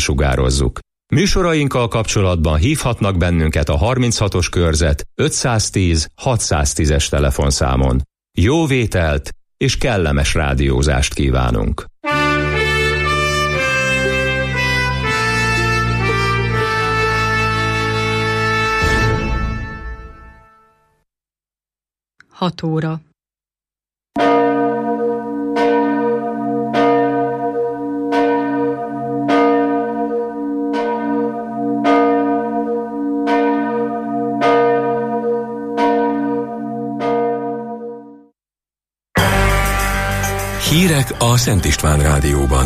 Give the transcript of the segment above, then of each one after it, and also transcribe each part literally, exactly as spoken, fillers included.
sugározzuk. Műsorainkkal kapcsolatban hívhatnak bennünket a harminchatos körzet ötszáztíz hatszáztízes telefonszámon. Jó vételt és kellemes rádiózást kívánunk! Hat óra. Hírek a Szent István Rádióban.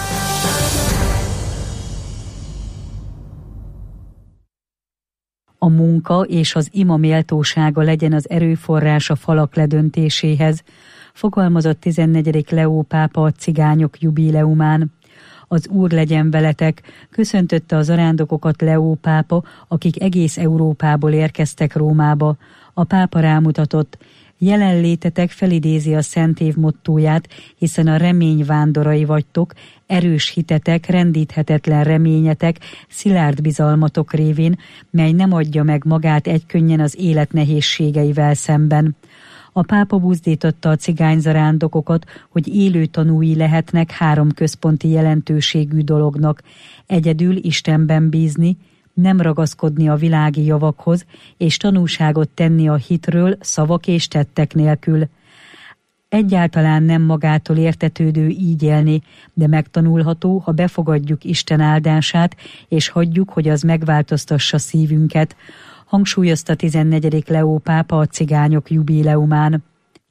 A munka és az ima méltósága legyen az erőforrás a falak ledöntéséhez, fogalmazott tizennegyedik Leó pápa a cigányok jubileumán. Az Úr legyen veletek, köszöntötte a zarándokokat Leó pápa, akik egész Európából érkeztek Rómába. A pápa rámutatott: jelenlétetek felidézi a Szent Év mottóját, hiszen a remény vándorai vagytok, erős hitetek, rendíthetetlen reményetek, szilárd bizalmatok révén, mely nem adja meg magát egykönnyen az élet nehézségeivel szemben. A pápa buzdította a cigányzarándokokat, hogy élő tanúi lehetnek három központi jelentőségű dolognak: egyedül Istenben bízni, nem ragaszkodni a világi javakhoz, és tanúságot tenni a hitről szavak és tettek nélkül. Egyáltalán nem magától értetődő így élni, de megtanulható, ha befogadjuk Isten áldását, és hagyjuk, hogy az megváltoztassa szívünket, hangsúlyozta tizennegyedik Leó pápa a cigányok jubileumán.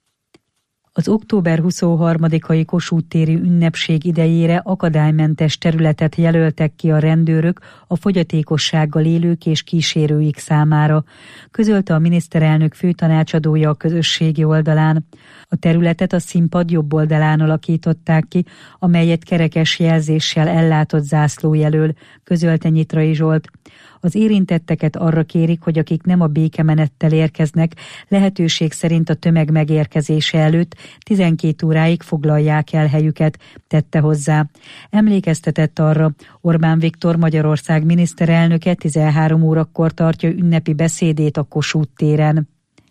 Az október huszonharmadikai Kossuth téri ünnepség idejére akadálymentes területet jelöltek ki a rendőrök a fogyatékossággal élők és kísérőik számára, közölte a miniszterelnök főtanácsadója a közösségi oldalán. A területet a színpad jobb oldalán alakították ki, amelyet kerekes jelzéssel ellátott zászló jelöl, közölte Nyitrai Zsolt. Az érintetteket arra kérik, hogy akik nem a békemenettel érkeznek, lehetőség szerint a tömeg megérkezése előtt tizenkét óráig foglalják el helyüket, tette hozzá. Emlékeztetett arra, Orbán Viktor Magyarország miniszterelnöke tizenhárom órakor tartja ünnepi beszédét a Kossuth téren.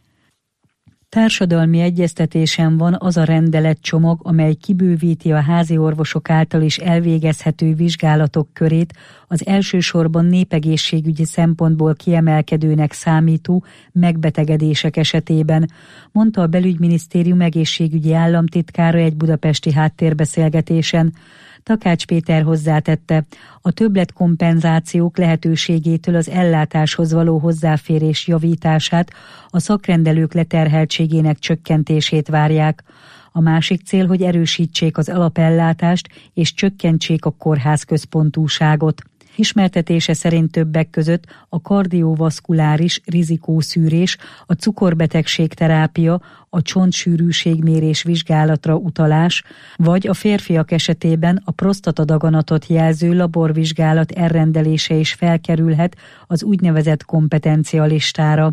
Társadalmi egyeztetésen van az a rendeletcsomag, amely kibővíti a házi orvosok által is elvégezhető vizsgálatok körét az elsősorban népegészségügyi szempontból kiemelkedőnek számító megbetegedések esetében, mondta a Belügyminisztérium egészségügyi államtitkára egy budapesti háttérbeszélgetésen. Takács Péter hozzátette, a többletkompenzációk lehetőségétől az ellátáshoz való hozzáférés javítását, a szakrendelők leterheltségének csökkentését várják. A másik cél, hogy erősítsék az alapellátást és csökkentsék a kórházközpontúságot. Ismertetése szerint többek között a kardiovaszkuláris rizikószűrés, a cukorbetegség terápia, a csontsűrűségmérés vizsgálatra utalás, vagy a férfiak esetében a prosztatadaganatot jelző laborvizsgálat elrendelése is felkerülhet az úgynevezett kompetencia listára.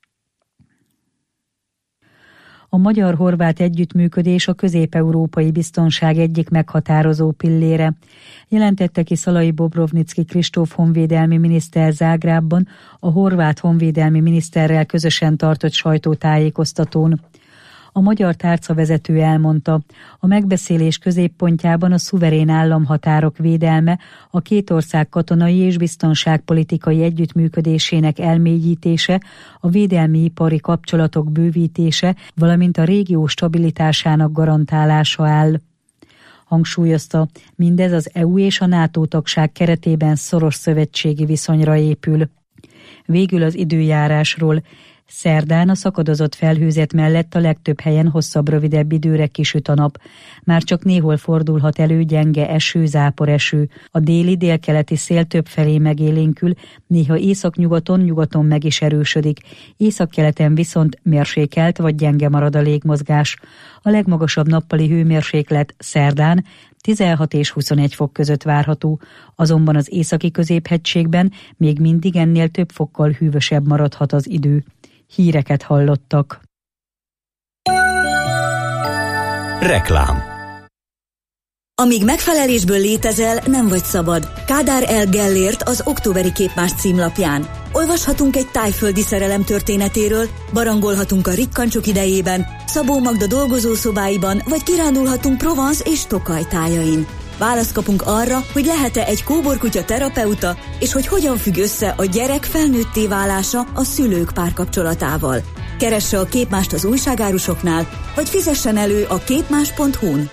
A magyar-horvát együttműködés a közép-európai biztonság egyik meghatározó pillére, jelentette ki Szalai Bobrovnicki Kristóf honvédelmi miniszter Zágrábban a horvát honvédelmi miniszterrel közösen tartott sajtótájékoztatón. A magyar tárcavezető elmondta, a megbeszélés középpontjában a szuverén államhatárok védelme, a két ország katonai és biztonságpolitikai együttműködésének elmélyítése, a védelmi ipari kapcsolatok bővítése, valamint a régió stabilitásának garantálása áll. Hangsúlyozta, mindez az é u és a NATO tagság keretében szoros szövetségi viszonyra épül. Végül az időjárásról. Szerdán a szakadozott felhőzet mellett a legtöbb helyen hosszabb-rövidebb időre kisüt a nap. Már csak néhol fordulhat elő gyenge eső, záporeső. A déli-délkeleti szél többfelé megélénkül, néha északnyugaton, nyugaton meg is erősödik. Északkeleten viszont mérsékelt vagy gyenge marad a légmozgás. A legmagasabb nappali hőmérséklet szerdán tizenhat és huszonegy fok között várható, azonban az északi középhegységben még mindig ennél több fokkal hűvösebb maradhat az idő. Híreket hallottak. Reklám. Amíg megfelelésből létezel, nem vagy szabad. Kádár L. Gellért az októberi Képmás címlapján. Olvashatunk egy tájföldi szerelem történetéről, barangolhatunk a rikkancsok idejében, Szabó Magda dolgozószobáiban, vagy kirándulhatunk Provence és Tokaj tájain. Választ kapunk arra, hogy lehet-e egy kóborkutya terapeuta, és hogy hogyan függ össze a gyerek felnőtté válása a szülők párkapcsolatával. Keresse a Képmást az újságárusoknál, vagy fizessen elő a képmás pont hu-n.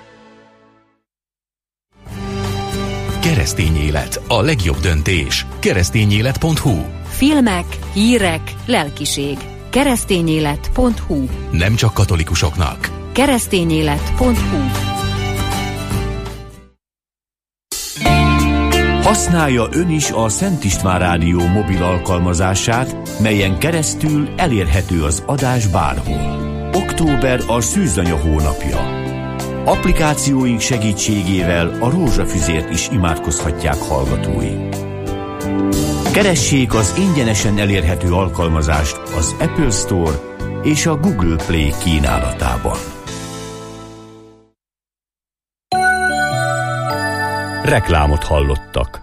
Keresztény élet, a legjobb döntés. keresztényélet pont hu. Filmek, hírek, lelkiség. keresztényélet pont hu. Nem csak katolikusoknak. keresztényélet pont hu. Használja ön is a Szent István Rádió mobil alkalmazását, melyen keresztül elérhető az adás bárhol. Október a szűzanya hónapja. Applikációink segítségével a rózsafüzért is imádkozhatják hallgatóink. Keressék az ingyenesen elérhető alkalmazást az Apple Store és a Google Play kínálatában. Reklámot hallottak.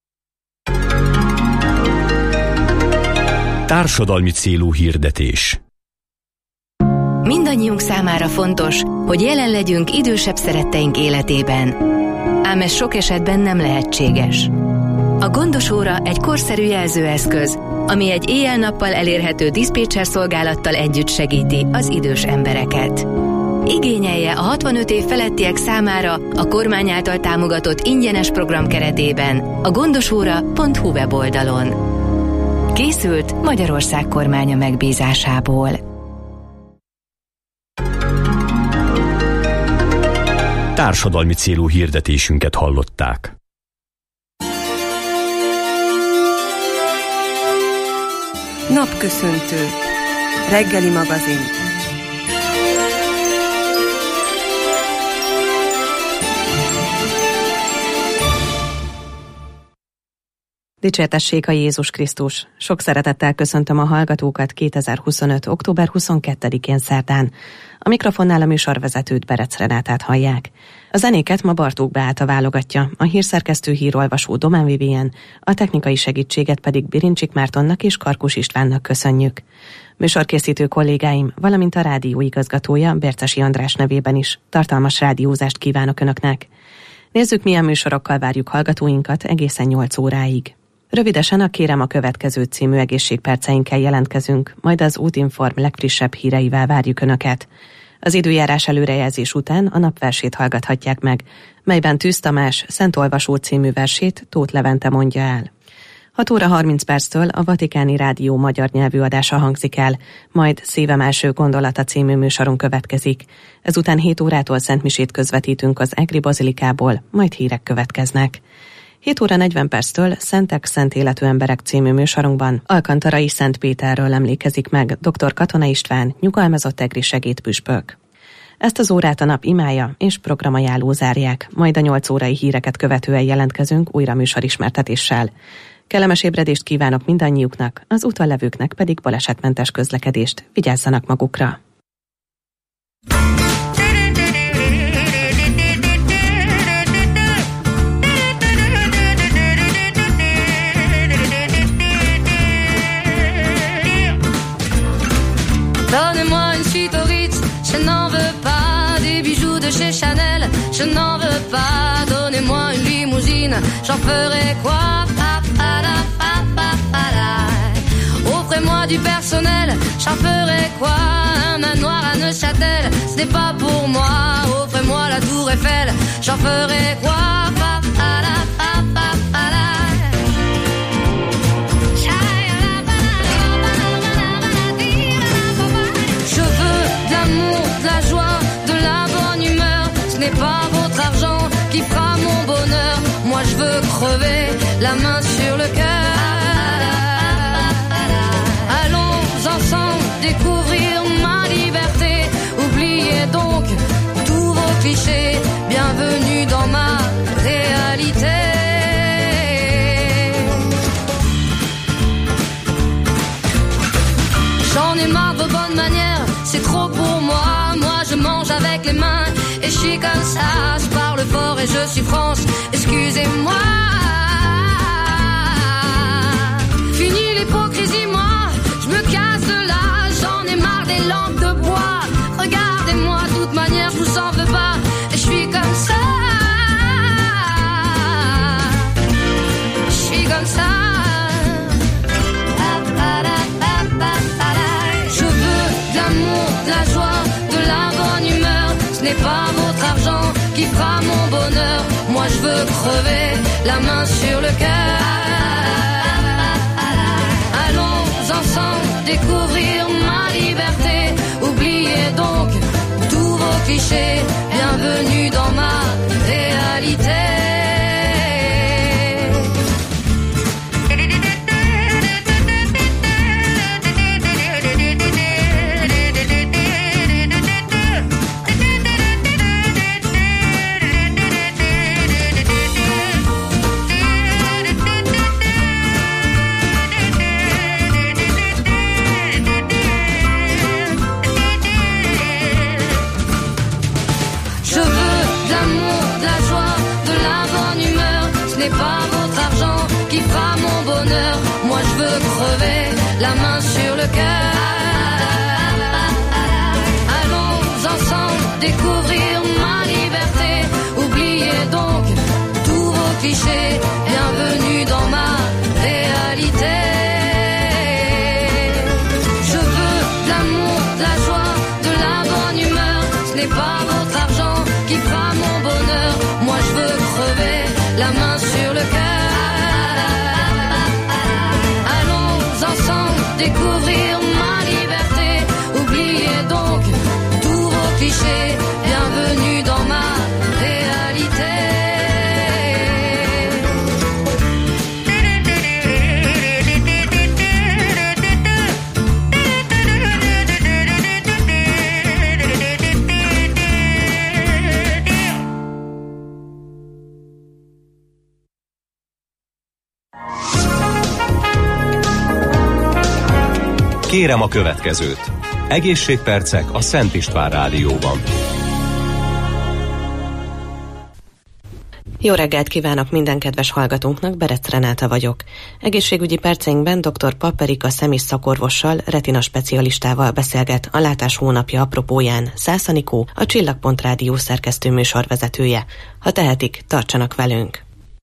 Társadalmi célú hirdetés. Mindannyiunk számára fontos, hogy jelen legyünk idősebb szeretteink életében. Ám ez sok esetben nem lehetséges. A Gondos óra egy korszerű jelzőeszköz, ami egy éjjel-nappal elérhető diszpécser szolgálattal együtt segíti az idős embereket. Igényelje a hatvanöt év felettiek számára a kormány által támogatott ingyenes program keretében a gondosóra pont hu weboldalon. Készült Magyarország kormánya megbízásából. Társadalmi célú hirdetésünket hallották. Napköszöntő. Reggeli magazin. Dicsértessék a Jézus Krisztus! Sok szeretettel köszöntöm a hallgatókat kétezer-huszonöt. október huszonkettedikén szerdán. A mikrofonnál a műsorvezetőt, Berec Renátát hallják. A zenéket ma Bartók Beáta válogatja, a hírszerkesztő hírolvasó Domán Vivien, a technikai segítséget pedig Birincsik Mártonnak és Karkus Istvánnak köszönjük. Műsorkészítő kollégáim, valamint a rádió igazgatója Bercesi András nevében is tartalmas rádiózást kívánok Önöknek. Nézzük, milyen műsorokkal várjuk hallgatóinkat egészen nyolc óráig. Rövidesen a Kérem a következő című egészségperceinkkel jelentkezünk, majd az Útinform legfrissebb híreivel várjuk Önöket. Az időjárás előrejelzés után a napversét hallgathatják meg, melyben Tűz Tamás Szent Olvasó című versét Tóth Levente mondja el. hat óra harminc perctől a Vatikáni Rádió magyar nyelvű adása hangzik el, majd Szívem első gondolata című műsorunk következik. Ezután hét órától szentmisét közvetítünk az Egri Bazilikából, majd hírek következnek. hét óra negyven perctől Szentek, Szent Életű Emberek című műsorunkban Alkantarai Szent Péterről emlékezik meg dr. Katona István, nyugalmazott egri segédpüspök. Ezt az órát a nap imája és programajánló zárják, majd a nyolc órai híreket követően jelentkezünk újra műsorismertetéssel. Kellemes ébredést kívánok mindannyiuknak, az úton levőknek pedig balesetmentes közlekedést. Vigyázzanak magukra! Donnez-moi une suite au Ritz, je n'en veux pas. Des bijoux de chez Chanel, je n'en veux pas. Donnez-moi une limousine, j'en ferai quoi? Offrez-moi du personnel, j'en ferai quoi? Un manoir à Neuchâtel, ce n'est pas pour moi. Offrez-moi la tour Eiffel, j'en ferai quoi? Je veux de l'amour, de la joie, de la bonne humeur. Ce n'est pas votre argent qui fera mon bonheur. Moi je veux crever la main sur le cœur. Allons ensemble découvrir ma liberté. Oubliez donc tous vos clichés. Bienvenue dans ma réalité. J'en ai marre de vos bonnes manières, c'est trop pour moi. Moi je mange avec les mains et je suis comme ça. Je parle fort et je suis France, excusez-moi. Fini l'hypocrisie, moi, je me casse de là. J'en ai marre des lampes de bois. Regardez-moi, de toute manière, je vous en veux pas. Et je suis comme ça. Je suis comme ça. Je veux de l'amour, de la joie, de la bonne humeur. Ce n'est pas votre argent qui fera mon bonheur. Moi je veux crever la main sur le cœur. Allons ensemble découvrir ma liberté. Oubliez donc tous vos clichés. Bienvenue dans ma réalité. Pas votre argent qui fera mon bonheur. Moi je veux crever la main sur le cœur. Allons ensemble découvrir ma liberté. Oubliez donc tous vos clichés. Bienvenue dans ma réalité. Je veux de l'amour, de la joie, de la bonne humeur. Ce n'est pas votre argent qui fera mon bonheur. Moi je veux crever la main sur le cœur. Allons ensemble découvrir ma liberté. Oubliez donc tous vos clichés. Bienvenue dans ma réalité. Kérem a következőt. Egészségpercek a Szent István Rádióban. Jó reggelt kívánok minden kedves hallgatónknak, Berec Renáta vagyok. Egészségügyi perceinkben dr. Papp Erika szemész szakorvossal, retina specialistával beszélget a Látás hónapja apropóján Szász Anikó, a Csillagpont Rádió szerkesztő műsorvezetője. Ha tehetik, tartsanak velünk!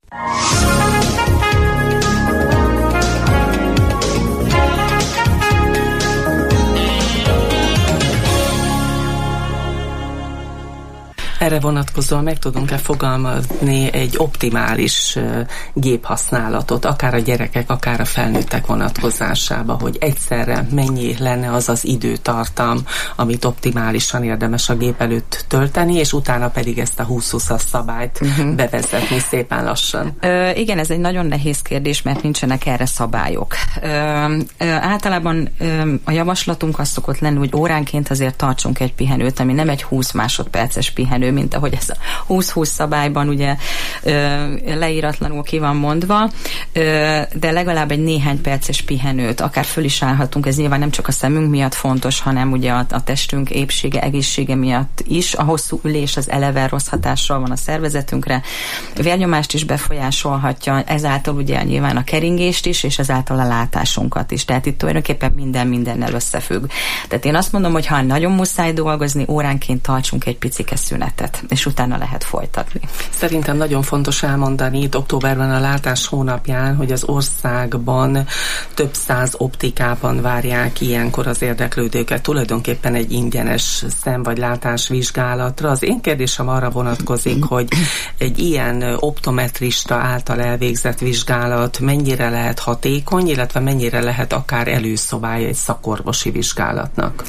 Erre vonatkozóan meg tudunk-e fogalmazni egy optimális géphasználatot, akár a gyerekek, akár a felnőttek vonatkozásába, hogy egyszerre mennyi lenne az az időtartam, amit optimálisan érdemes a gép előtt tölteni, és utána pedig ezt a húsz-húszas szabályt uh-huh. bevezetni szépen lassan? Ö, igen, ez egy nagyon nehéz kérdés, mert nincsenek erre szabályok. Ö, ö, általában ö, a javaslatunk az szokott lenni, hogy óránként azért tartsunk egy pihenőt, ami nem egy húsz másodperces pihenő, mint ahogy ez a húsz-húsz szabályban ugye ö, leíratlanul ki van mondva, ö, de legalább egy néhány perces pihenőt, akár föl is állhatunk, ez nyilván nem csak a szemünk miatt fontos, hanem ugye a, a testünk épsége, egészsége miatt is. A hosszú ülés az eleve rossz hatással van a szervezetünkre, vérnyomást is befolyásolhatja, ezáltal ugye nyilván a keringést is, és ezáltal a látásunkat is. Tehát itt tulajdonképpen minden mindennel összefügg. Tehát én azt mondom, hogy ha nagyon muszáj dolgozni, óránként tartsunk egy picike szünetet, és utána lehet folytatni. Szerintem nagyon fontos elmondani itt októberben a Látás hónapján, hogy az országban több száz optikában várják ilyenkor az érdeklődőket tulajdonképpen egy ingyenes szem- vagy látásvizsgálatra. Az én kérdésem arra vonatkozik, hogy egy ilyen optometrista által elvégzett vizsgálat mennyire lehet hatékony, illetve mennyire lehet akár előszobája egy szakorvosi vizsgálatnak?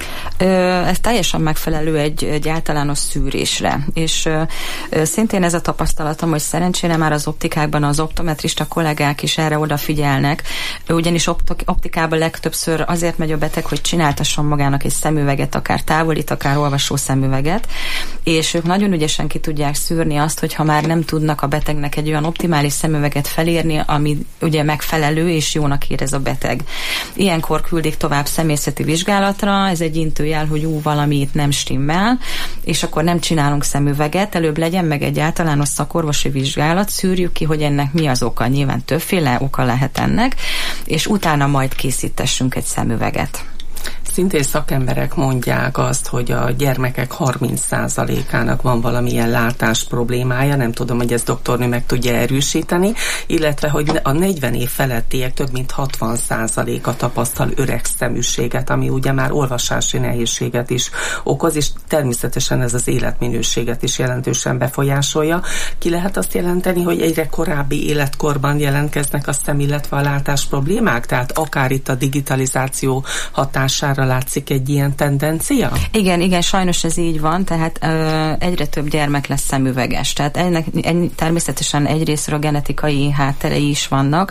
Ez teljesen megfelelő egy, egy általános szűrésre, és ö, szintén ez a tapasztalatom, hogy szerencsére már az optikákban az optometrista kollégák is erre odafigyelnek, ugyanis optik, optikában legtöbbször azért megy a beteg, hogy csináltasson magának egy szemüveget, akár távolít, akár olvasó szemüveget, és ők nagyon ügyesen ki tudják szűrni azt, hogy ha már nem tudnak a betegnek egy olyan optimális szemüveget felírni, ami ugye megfelelő és jónak érez a beteg. Ilyenkor küldik tovább szemészeti vizsgálatra, ez egy intőjel, hogy ú, valami itt nem stimmel, és akkor nem csinálunk szemüveget, előbb legyen meg egy általános szakorvosi vizsgálat, szűrjük ki, hogy ennek mi az oka, nyilván többféle oka lehet ennek, és utána majd készítessünk egy szemüveget. Szintén szakemberek mondják azt, hogy a gyermekek harminc százalékának van valamilyen látás problémája, nem tudom, hogy ezt doktornő meg tudja erősíteni, illetve, hogy a negyven év felettiek több mint hatvan százaléka tapasztal öregszeműséget, ami ugye már olvasási nehézséget is okoz, és természetesen ez az életminőséget is jelentősen befolyásolja. Ki lehet azt jelenteni, hogy egyre korábbi életkorban jelentkeznek a szem, illetve a látás problémák? Tehát akár itt a digitalizáció hatására látszik egy ilyen tendencia? Igen, igen, sajnos ez így van, tehát ö, egyre több gyermek lesz szemüveges. Tehát ennek egy, természetesen egyrészről a genetikai hátterei is vannak,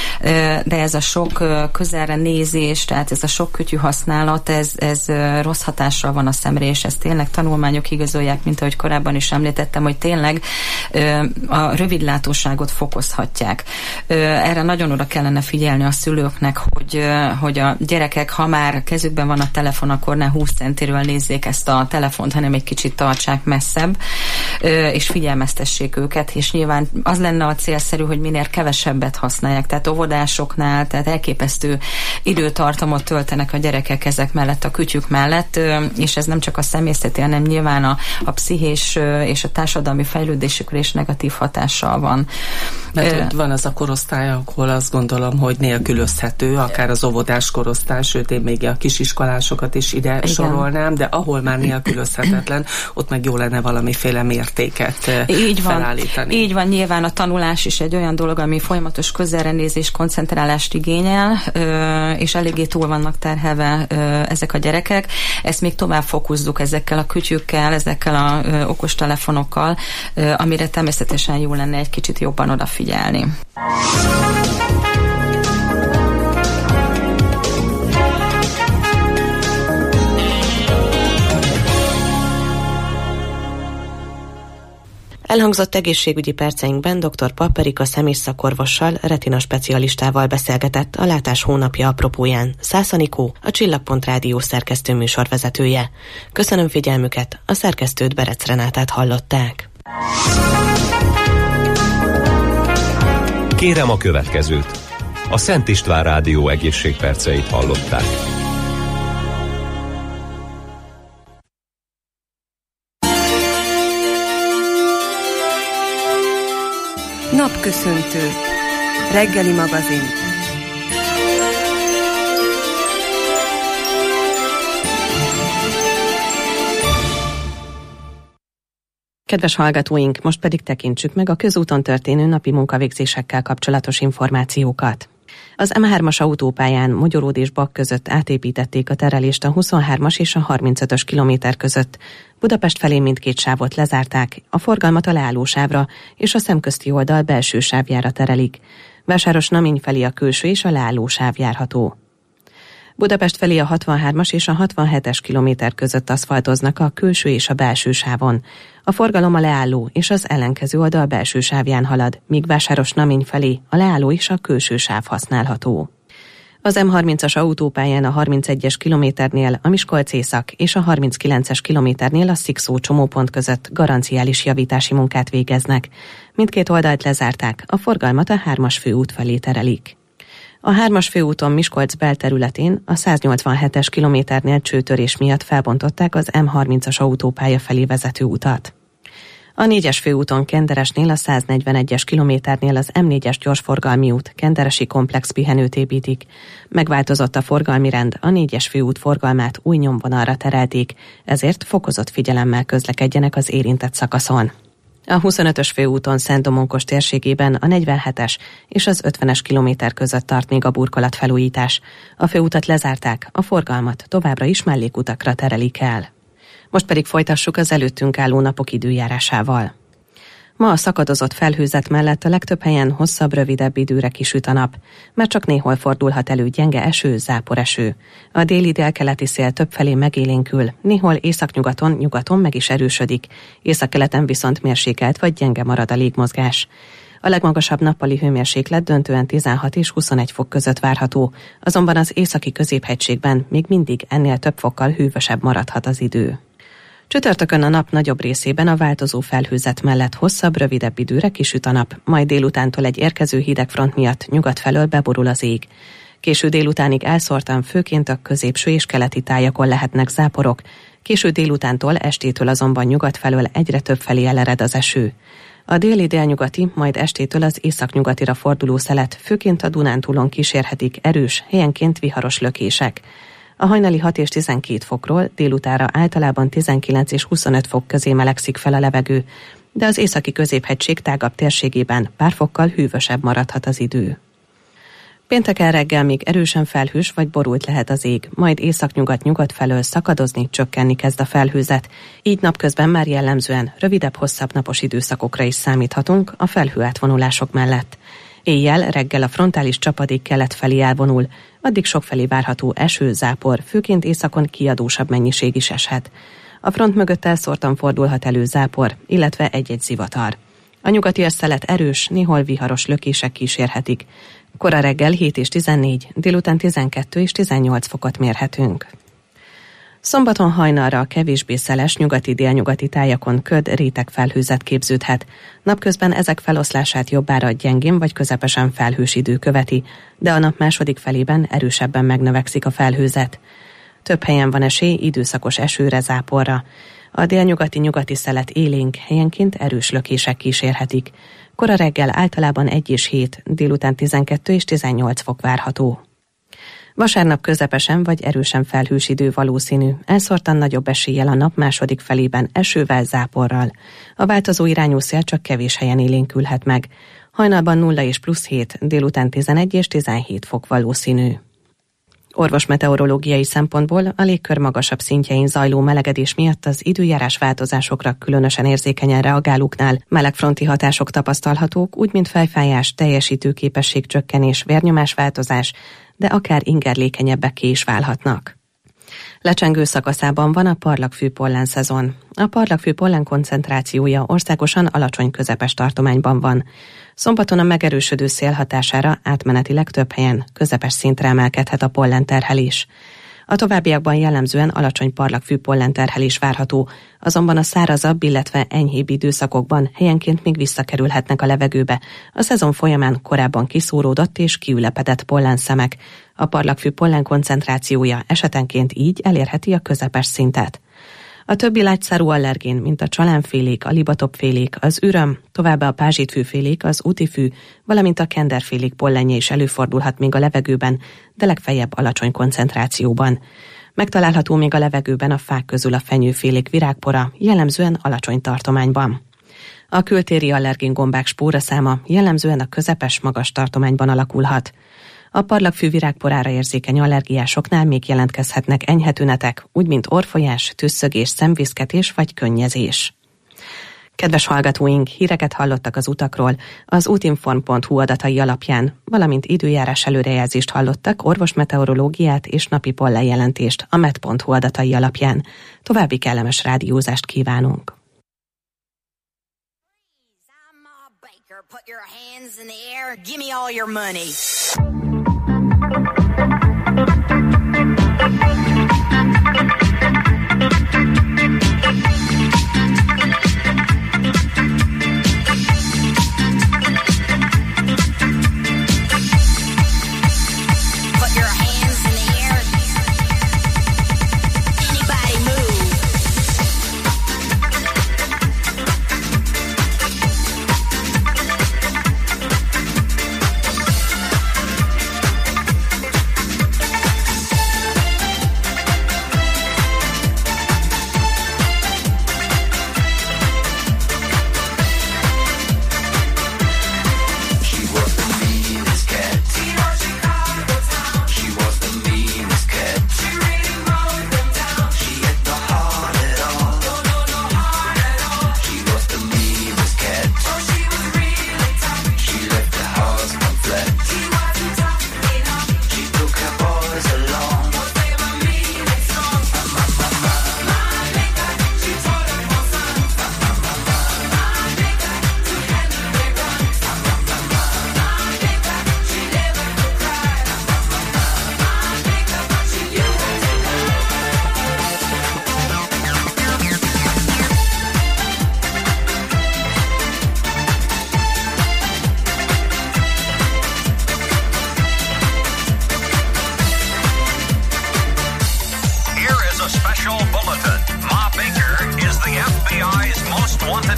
ö, de ez a sok ö, közelre nézés, tehát ez a sok kütyű használat, ez, ez ö, rossz hatással van a szemre, és ezt tényleg tanulmányok igazolják, mint ahogy korábban is említettem, hogy tényleg ö, a rövidlátóságot fokozhatják. Ö, erre nagyon oda kellene figyelni a szülőknek, hogy, ö, hogy a gyerekek, ha már kezükben van a telefon, akkor ne húsz centiről nézzék ezt a telefont, hanem egy kicsit tartsák messzebb, és figyelmeztessék őket, és nyilván az lenne a célszerű, hogy minél kevesebbet használják, tehát óvodásoknál, tehát elképesztő időtartamot töltenek a gyerekek ezek mellett, a kütyük mellett, és ez nem csak a személyzeti, hanem nyilván a, a pszichés és a társadalmi fejlődésükre is negatív hatással van. Mert van az a korosztály, ahol azt gondolom, hogy nélkülözhető, akár az óvodás korosztály, sőt én még a kisiskolásokat is ide igen. sorolnám, de ahol már nélkülözhetetlen, ott meg jó lenne valamiféle mértéket így felállítani. Van, így van, nyilván a tanulás is egy olyan dolog, ami folyamatos közelre nézés, koncentrálást igényel, és eléggé túl vannak terhelve ezek a gyerekek. Ezt még tovább fokozzuk ezekkel a kütyükkel, ezekkel a okostelefonokkal, amire természetesen jó lenne egy kicsit jobban odafigyelni. Elhangzott egészségügyi perceinkben dr. Papp Erika szemészszakorvossal, retina specialistával beszélgetett a Látás hónapja apropóján. Szász Anikó, a Csillagpont Rádió szerkesztő műsorvezetője. Köszönöm figyelmüket, a szerkesztőt, Berec Renátát hallották. Kérem a következőt. A Szent István Rádió egészségperceit hallották. Napköszöntő. Reggeli magazin. Kedves hallgatóink, most pedig tekintsük meg a közúton történő napi munkavégzésekkel kapcsolatos információkat. Az em hármas autópályán Mogyoród és Bak között átépítették a terelést a huszonhármas és a harmincötös kilométer között. Budapest felé mindkét sávot lezárták, a forgalmat a leállósávra és a szemközti oldal belső sávjára terelik. Vásáros-Namény felé a külső és a leállósáv járható. Budapest felé a hatvanhármas és a hatvanhetes kilométer között aszfaltoznak a külső és a belső sávon. A forgalom a leálló és az ellenkező oldal belső sávján halad, míg Vásáros-Namény felé a leálló és a külső sáv használható. Az em harmincas autópályán a harmincegyes kilométernél a Miskolc-Észak és a harminckilences kilométernél a Szikszó csomópont között garanciális javítási munkát végeznek. Mindkét oldalt lezárták, a forgalmat a hármas főút felé terelik. A hármas főúton Miskolc belterületén a száznyolcvanhetes kilométernél csőtörés miatt felbontották az em harmincas autópálya felé vezető utat. A négyes főúton Kenderesnél a száznegyvenegyes kilométernél az em négyes gyorsforgalmi út Kenderesi komplex pihenőt építik. Megváltozott a forgalmi rend, a négyes főút forgalmát új nyomvonalra terelték, ezért fokozott figyelemmel közlekedjenek az érintett szakaszon. A huszonötös főúton Szent-Domonkos térségében a negyvenhetes és az ötvenes kilométer között tart még a burkolatfelújítás. A főutat lezárták, a forgalmat továbbra is mellékutakra terelik el. Most pedig folytassuk az előttünk álló napok időjárásával. Ma a szakadozott felhőzet mellett a legtöbb helyen hosszabb, rövidebb időre kisüt a nap, mert csak néhol fordulhat elő gyenge eső, záporeső. A déli délkeleti szél többfelé megélénkül, néhol északnyugaton, nyugaton meg is erősödik, északkeleten viszont mérsékelt vagy gyenge marad a légmozgás. A legmagasabb nappali hőmérséklet döntően tizenhat és huszonegy fok között várható, azonban az északi középhegységben még mindig ennél több fokkal hűvösebb maradhat az idő. Csütörtökön a nap nagyobb részében a változó felhőzet mellett hosszabb, rövidebb időre kisüt a nap, majd délutántól egy érkező hidegfront miatt nyugat felől beborul az ég. Késő délutánig elszórtan főként a középső és keleti tájakon lehetnek záporok, késő délutántól estétől azonban nyugat felől egyre több felé elered az eső. A déli délnyugati, majd estétől az északnyugatira forduló szelet főként a Dunántúlon kísérhetik erős, helyenként viharos lökések. A hajnali hat és tizenkét fokról délutára általában tizenkilenc és huszonöt fok közé melegszik fel a levegő, de az északi középhegység tágabb térségében pár fokkal hűvösebb maradhat az idő. Pénteken reggel még erősen felhős vagy borult lehet az ég, majd északnyugat-nyugat felől szakadozni, csökkenni kezd a felhőzet, így napközben már jellemzően rövidebb-hosszabb napos időszakokra is számíthatunk a felhőátvonulások mellett. Éjjel, reggel a frontális csapadék kelet felé elvonul, addig sokfelé várható eső, zápor, főként északon kiadósabb mennyiség is eshet. A front mögött elszórtan fordulhat elő zápor, illetve egy-egy zivatar. A nyugati szelet erős, néhol viharos lökések kísérhetik. Kora reggel hét és tizennégy, délután tizenkettő és tizennyolc fokot mérhetünk. Szombaton hajnalra a kevésbé szeles nyugati-délnyugati tájakon köd, réteg felhőzet képződhet. Napközben ezek feloszlását jobbára gyengén vagy közepesen felhős idő követi, de a nap második felében erősebben megnövekszik a felhőzet. Több helyen van esély időszakos esőre, záporra. A délnyugati-nyugati szelet élénk, helyenként erős lökések kísérhetik. Kora reggel általában egy és hét, délután tizenkettő és tizennyolc fok várható. Vasárnap közepesen vagy erősen felhős idő valószínű, elszórtan nagyobb eséllyel a nap második felében esővel, záporral. A változó irányú szél csak kevés helyen élénkülhet meg. Hajnalban nulla és plusz hét, délután tizenegy és tizenhét fok valószínű. Orvosmeteorológiai szempontból a légkör magasabb szintjein zajló melegedés miatt az időjárás változásokra különösen érzékenyen reagálóknál melegfronti hatások tapasztalhatók, úgy mint fejfájás, teljesítőképesség csökkenés, vérnyomásváltozás, de akár ingerlékenyebbeké is válhatnak. Lecsengő szakaszában van a parlagfű pollen szezon. A parlagfű pollen koncentrációja országosan alacsony közepes tartományban van. Szombaton a megerősödő szél hatására átmenetileg több helyen közepes szintre emelkedhet a pollenterhelés. A továbbiakban jellemzően alacsony parlagfű pollenterhelés várható, azonban a szárazabb, illetve enyhébb időszakokban helyenként még visszakerülhetnek a levegőbe a szezon folyamán korábban kiszóródott és kiülepedett pollenszemek. A parlagfű pollen koncentrációja esetenként így elérheti a közepes szintet. A többi lágyszárú allergén, mint a csalánfélék, a libatopfélék, az üröm, továbbá a pázsitfűfélék, az útifű, valamint a kenderfélék pollenje is előfordulhat még a levegőben, de legfeljebb alacsony koncentrációban. Megtalálható még a levegőben a fák közül a fenyőfélék virágpora, jellemzően alacsony tartományban. A kültéri allergén gombák spóraszáma jellemzően a közepes magas tartományban alakulhat. A parlagfű virágporára érzékeny allergiásoknál még jelentkezhetnek enyhe tünetek, úgy mint orrfolyás, tüsszögés, szemviszketés vagy könnyezés. Kedves hallgatóink, híreket hallottak az utakról, az útinform pont hu adatai alapján, valamint időjárás előrejelzést hallottak, orvosmeteorológiát és napi pollenjelentést a med pont hu adatai alapján. További kellemes rádiózást kívánunk! Put your hands in the air, give me all your money. Put your hands in the air. Anybody move?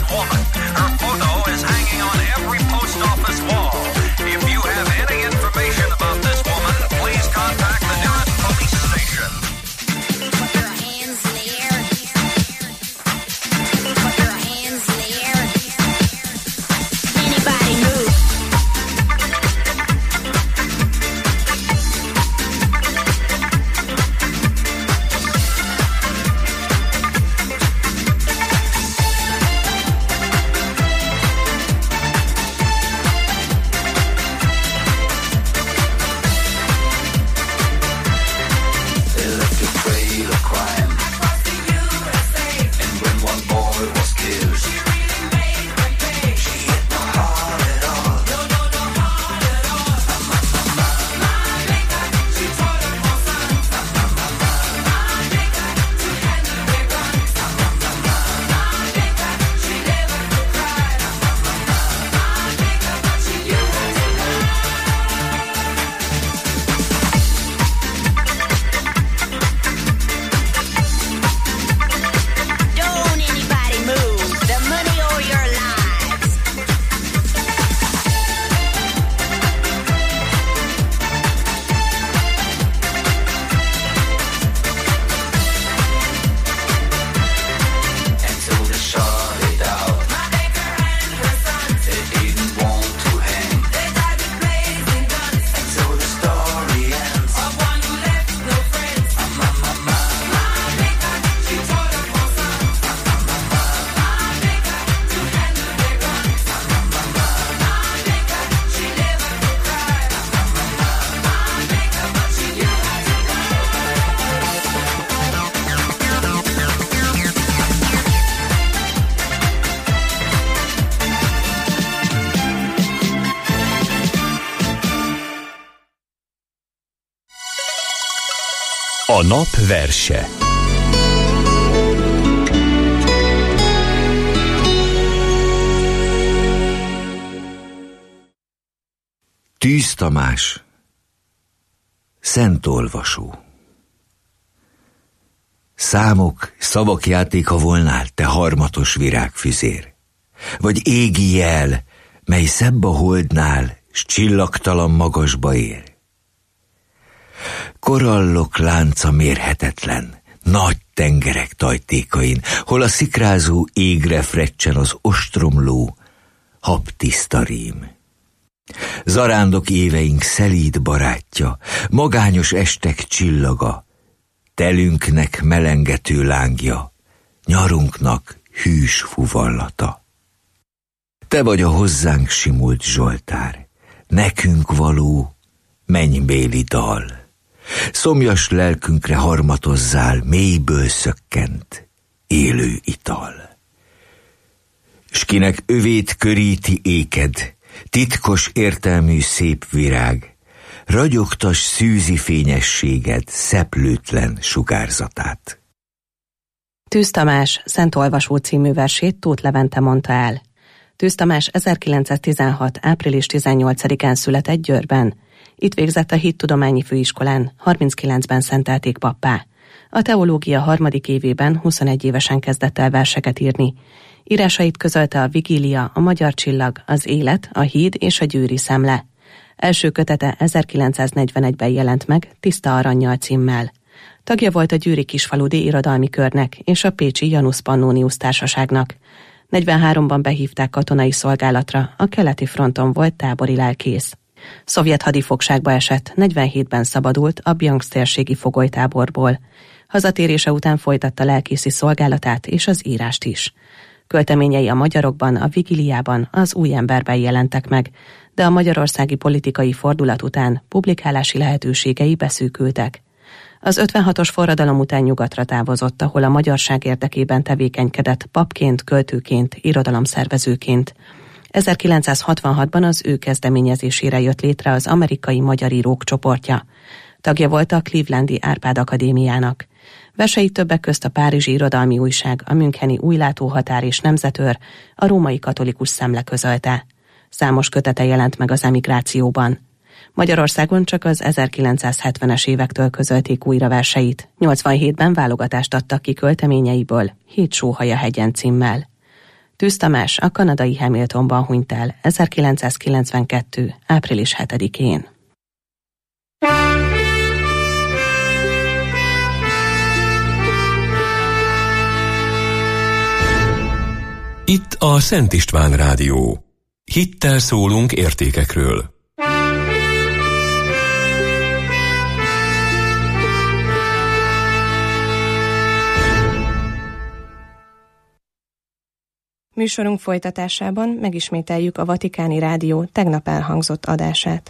woman. Her photo is hanging on every post office wall. If you have any information about this woman, please contact the nearest police station. Put your hands in the air. Put your hands in the air. Anybody move? A nap verse. Tűz Tamás, szent olvasó. Számok, szavak játéka volnál, te harmatos virágfüzér, vagy égi jel, mely szebb a holdnál, s csillagtalan magasba ér. Korallok lánca mérhetetlen, nagy tengerek tajtékain, hol a szikrázó égre frecsen az ostromló, habtiszta rím. Zarándok éveink szelíd barátja, magányos estek csillaga, telünknek melengető lángja, nyarunknak hűs fuvallata. Te vagy a hozzánk simult Zsoltár, nekünk való mennybéli dal. Szomjas lelkünkre harmatozzál mélyből szökkent élő ital. S kinek övét köríti éked, titkos értelmű szép virág, ragyogtas szűzi fényességed szeplőtlen sugárzatát. Tűz Tamás Szent Olvasó című versét Tóth Levente mondta el. Tűz Tamás ezerkilencszáztizenhat. április tizennyolcadikán született Győrben. Itt végzett a Hittudományi Főiskolán, harminckilencben szentelték pappá. A teológia harmadik évében huszonegy évesen kezdett el verseket írni. Írásait közölte a Vigília, a Magyar Csillag, az Élet, a Híd és a Győri Szemle. Első kötete ezerkilencszáznegyvenegyben jelent meg, Tiszta Arannyal címmel. Tagja volt a Győri Kisfaludi Irodalmi Körnek és a pécsi Janus Pannonius Társaságnak. negyvenháromban behívták katonai szolgálatra, a keleti fronton volt tábori lelkész. Szovjet hadifogságba esett, negyvenhétben szabadult a Bjansz térségi fogolytáborból. Hazatérése után folytatta lelkészi szolgálatát és az írást is. Költeményei a Magyarokban, a Vigíliában, az Új Emberben jelentek meg, de a magyarországi politikai fordulat után publikálási lehetőségei beszűkültek. Az ötvenhatos forradalom után nyugatra távozott, ahol a magyarság érdekében tevékenykedett papként, költőként, irodalomszervezőként. ezerkilencszázhatvanhatban az ő kezdeményezésére jött létre az Amerikai Magyar Írók csoportja. Tagja volt a Clevelandi Árpád Akadémiának. Verseit többek közt a Párizsi Irodalmi Újság, a Müncheni Újlátóhatár és Nemzetőr, a Római Katolikus Szemle közölte. Számos kötete jelent meg az emigrációban. Magyarországon csak az ezerkilencszázhetvenes évektől közölték újra verseit. nyolcvanhétben válogatást adtak ki költeményeiből, Hét sóhaja hegyen címmel. Tűz Tamás a kanadai Hamiltonban hunyt el ezerkilencszázkilencvenkettő. április hetedikén. Itt a Szent István Rádió. Hittel szólunk értékekről. Műsorunk folytatásában megismételjük a Vatikáni Rádió tegnap elhangzott adását.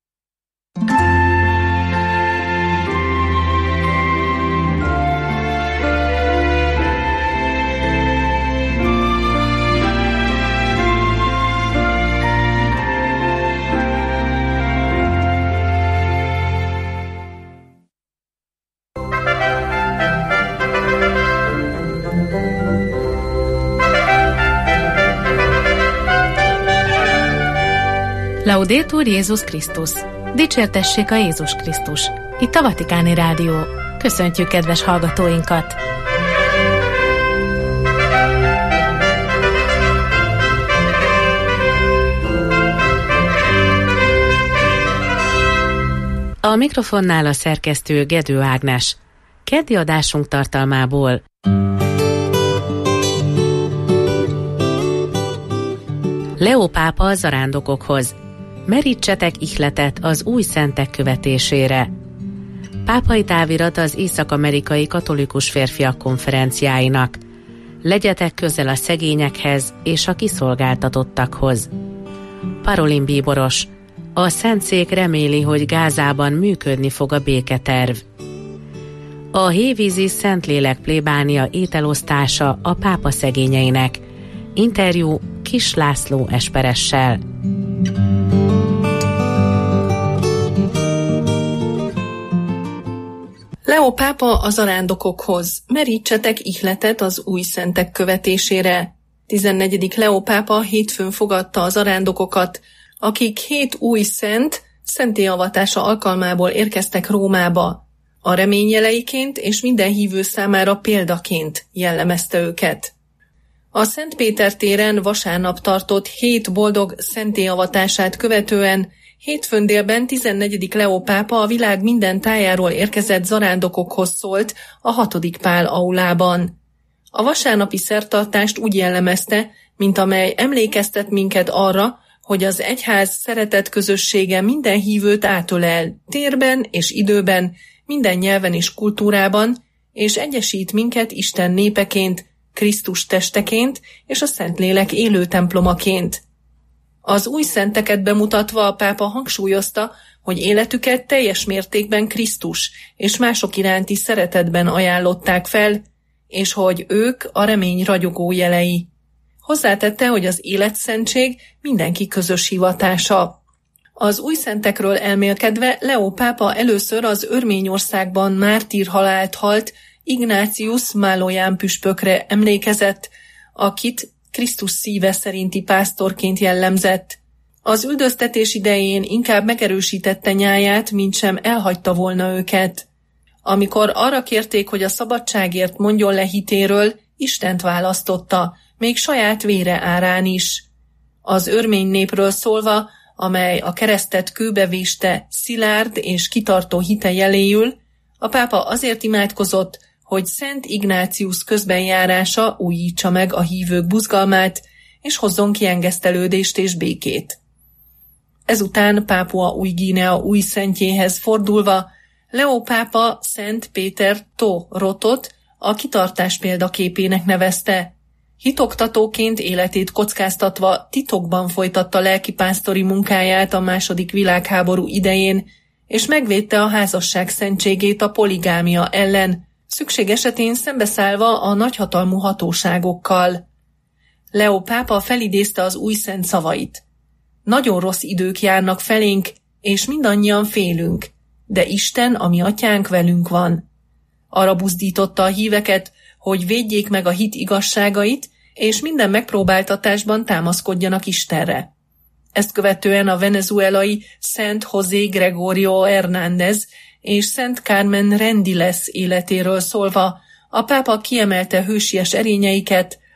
Laudetur Jézus Krisztus! Dicsértessék a Jézus Krisztus! Itt a Vatikáni Rádió. Köszöntjük kedves hallgatóinkat! A mikrofonnál a szerkesztő Gedő Ágnes. Keddi adásunk tartalmából: Leó pápa a zarándokokhoz. Merítsetek ihletet az új szentek követésére. Pápai távirat az észak-amerikai katolikus férfiak konferenciáinak. Legyetek közel a szegényekhez és a kiszolgáltatottakhoz. Parolin bíboros. A Szentszék reméli, hogy Gázában működni fog a béketerv. A hévízi Szentlélek plébánia ételosztása a pápa szegényeinek. Interjú Kis László esperessel. Leó pápa a zarándokokhoz. Merítsetek ihletet az új szentek követésére. tizennegyedik Leó pápa hétfőn fogadta a zarándokokat, akik hét új szent, szentélyavatása alkalmából érkeztek Rómába. A reményjeleiként és minden hívő számára példaként jellemezte őket. A Szent Péter téren vasárnap tartott hét boldog szentélyavatását követően hétfőn délben tizennegyedik Leó pápa a világ minden tájáról érkezett zarándokokhoz szólt a hatodik Pál aulában. A vasárnapi szertartást úgy jellemezte, mint amely emlékeztet minket arra, hogy az egyház szeretett közössége minden hívőt átölel, térben és időben, minden nyelven és kultúrában, és egyesít minket Isten népeként, Krisztus testeként és a Szentlélek élő templomaként. Az új szenteket bemutatva a pápa hangsúlyozta, hogy életüket teljes mértékben Krisztus és mások iránti szeretetben ajánlották fel, és hogy ők a remény ragyogó jelei. Hozzátette, hogy az életszentség mindenki közös hivatása. Az új szentekről elmélkedve Leó pápa először az Örményországban mártír halált halt Ignácius Málóján püspökre emlékezett, akit Krisztus szíve szerinti pásztorként jellemzett. Az üldöztetés idején inkább megerősítette nyáját, mintsem elhagyta volna őket. Amikor arra kérték, hogy a szabadságért mondjon le hitéről, Istent választotta, még saját vére árán is. Az örmény népről szólva, amely a keresztet kőbe véste szilárd és kitartó hite jeléül, a pápa azért imádkozott, hogy Szent Ignácius közbenjárása újítsa meg a hívők buzgalmát, és hozzon kiengesztelődést és békét. Ezután Pápua Új-Guinea új szentjéhez fordulva, Leó pápa Szent Péter tó Rotot a kitartás példaképének nevezte. Hitoktatóként életét kockáztatva titokban folytatta lelkipásztori munkáját a második világháború idején, és megvédte a házasság szentségét a poligámia ellen, szükség esetén szembeszállva a nagyhatalmú hatóságokkal. Leó pápa felidézte az új szent szavait. Nagyon rossz idők járnak felénk, és mindannyian félünk, de Isten, a mi atyánk velünk van. Arra buzdította a híveket, hogy védjék meg a hit igazságait, és minden megpróbáltatásban támaszkodjanak Istenre. Ezt követően a venezuelai Szent José Gregorio Hernández és Szent Carmen Rendiles életéről szólva a pápa kiemelte hősies erényeiket,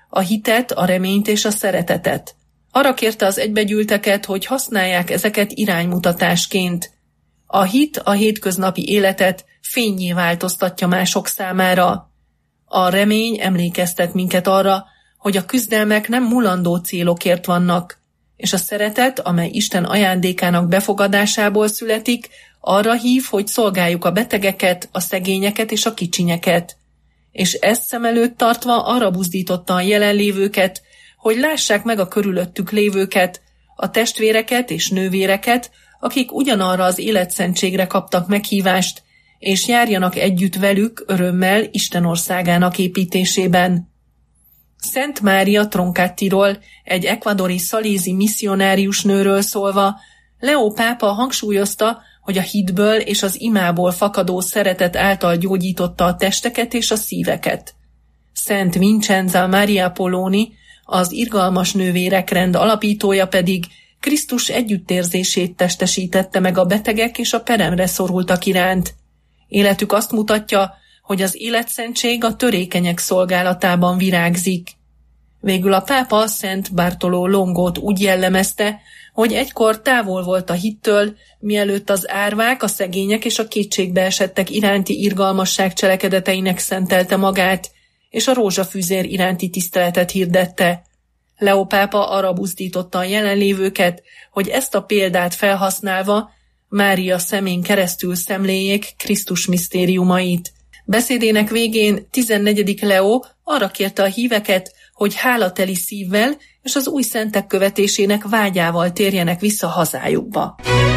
a hitet, a reményt és a szeretetet. Arra kérte az egybegyűlteket, hogy használják ezeket iránymutatásként. A hit a hétköznapi életet fénnyé változtatja mások számára. A remény emlékeztet minket arra, hogy a küzdelmek nem mulandó célokért vannak, és a szeretet, amely Isten ajándékának befogadásából születik, arra hív, hogy szolgáljuk a betegeket, a szegényeket és a kicsinyeket. És ezt szem előtt tartva arra buzdította a jelenlévőket, hogy lássák meg a körülöttük lévőket, a testvéreket és nővéreket, akik ugyanarra az életszentségre kaptak meghívást, és járjanak együtt velük örömmel Isten országának építésében. Szent Mária Troncattiról, egy ekvadori szalézi misszionárius nőről szólva, Leó pápa hangsúlyozta, hogy a hitből és az imából fakadó szeretet által gyógyította a testeket és a szíveket. Szent Vincenza Maria Poloni, az irgalmas nővérekrend alapítója pedig Krisztus együttérzését testesítette meg a betegek és a peremre szorultak iránt. Életük azt mutatja, hogy az életszentség a törékenyek szolgálatában virágzik. Végül a pápa Szent Bartoló Longót úgy jellemezte, hogy egykor távol volt a hittől, mielőtt az árvák, a szegények és a kétségbeesettek iránti irgalmasság cselekedeteinek szentelte magát, és a rózsafűzér iránti tiszteletet hirdette. Leó pápa arra buzdította a jelenlévőket, hogy ezt a példát felhasználva Mária szemén keresztül szemléljék Krisztus misztériumait. Beszédének végén tizennegyedik Leó arra kérte a híveket, hogy hálateli szívvel és az új szentek követésének vágyával térjenek vissza hazájukba.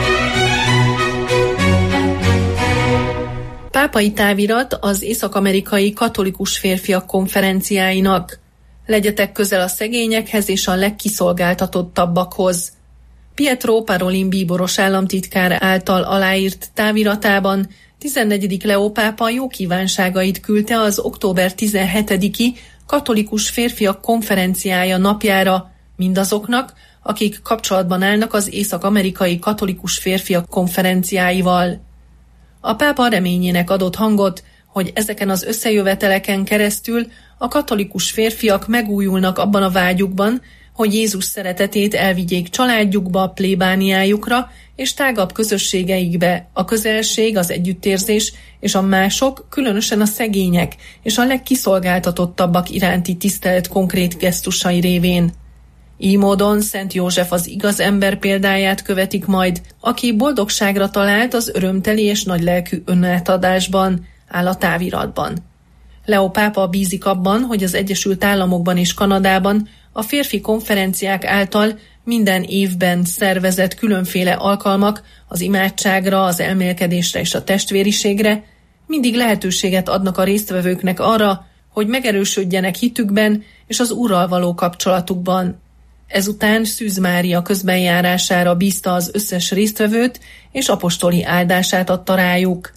Pápai távirat az észak-amerikai katolikus férfiak konferenciáinak. Legyetek közel a szegényekhez és a legkiszolgáltatottabbakhoz. Pietro Parolin bíboros államtitkár által aláírt táviratában tizennegyedik Leó pápa jó kívánságait küldte az október tizenhetediki katolikus férfiak konferenciája napjára mindazoknak, akik kapcsolatban állnak az észak-amerikai katolikus férfiak konferenciáival. A pápa reményének adott hangot, hogy ezeken az összejöveteleken keresztül a katolikus férfiak megújulnak abban a vágyukban, hogy Jézus szeretetét elvigyék családjukba, plébániájukra és tágabb közösségeikbe, a közelség, az együttérzés és a mások, különösen a szegények és a legkiszolgáltatottabbak iránti tisztelet konkrét gesztusai révén. Így módon Szent József az igaz ember példáját követik majd, aki boldogságra talált az örömteli és nagylelkű önátadásban, áll a táviratban. Leó pápa bízik abban, hogy az Egyesült Államokban és Kanadában a férfi konferenciák által minden évben szervezett különféle alkalmak az imádságra, az elmélkedésre és a testvériségre mindig lehetőséget adnak a résztvevőknek arra, hogy megerősödjenek hitükben és az Úrral való kapcsolatukban. Ezután Szűz Mária közbenjárására bízta az összes résztvevőt, és apostoli áldását adta rájuk.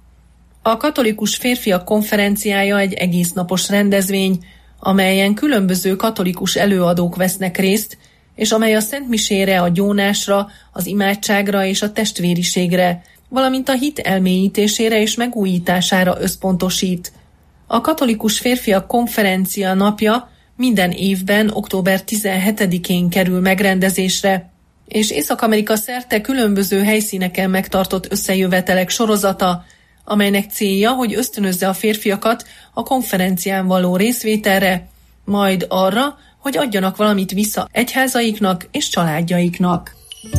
A katolikus férfiak konferenciája egy egésznapos rendezvény, amelyen különböző katolikus előadók vesznek részt, és amely a szentmisére, a gyónásra, az imádságra és a testvériségre, valamint a hit elmélyítésére és megújítására összpontosít. A katolikus férfiak konferencia napja minden évben október tizenhetedikén kerül megrendezésre, és Észak-Amerika szerte különböző helyszíneken megtartott összejövetelek sorozata, amelynek célja, hogy ösztönözze a férfiakat a konferencián való részvételre, majd arra, hogy adjanak valamit vissza egyházaiknak és családjaiknak.